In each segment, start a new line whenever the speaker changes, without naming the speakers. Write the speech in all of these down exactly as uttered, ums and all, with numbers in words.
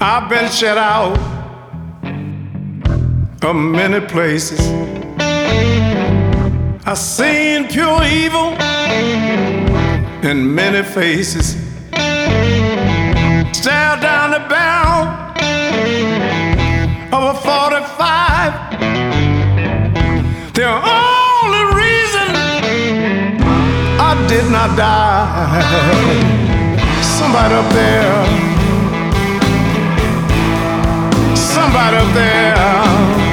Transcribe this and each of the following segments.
I've been shut out of many places. I've seen pure evil in many faces. Stare down the barrel of a forty-five. The only reason I did not die. Somebody up there, somebody up there,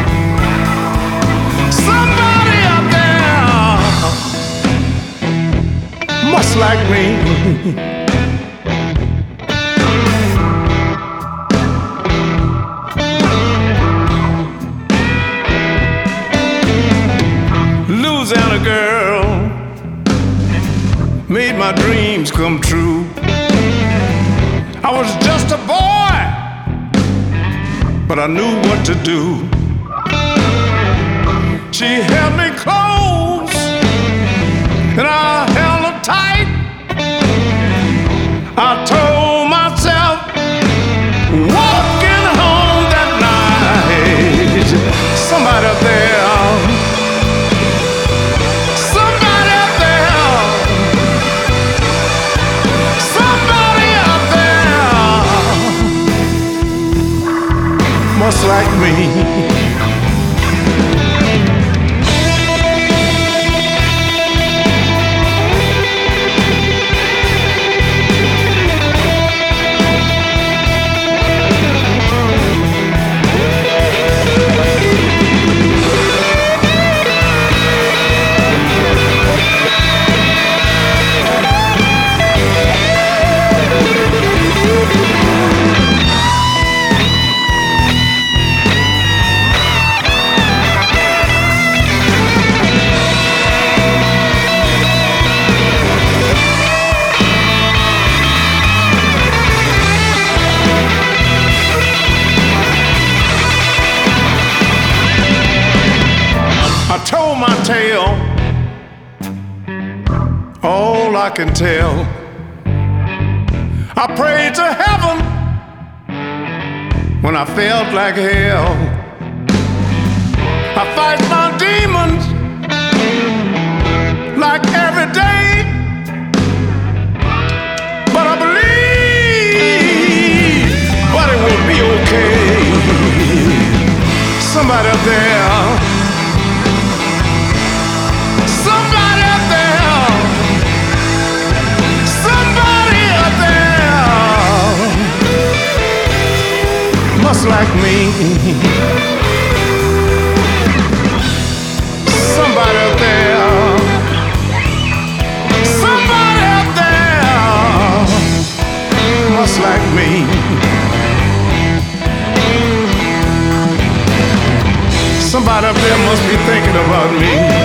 somebody up there, much like me. Louisiana girl made my dreams come true. I was just a boy, but I knew what to do. She held me close, and I held her tight. I told myself, walking home that night, somebody up there, somebody up there, somebody up there, much like me. I told my tale, all I can tell. I prayed to heaven when I felt like hell. I fight my demons like every day, but I believe, but it will be okay. Somebody up there, somebody up there, somebody up there, much like me. Somebody up there, somebody up there, much like me. Somebody up there must be thinking about me.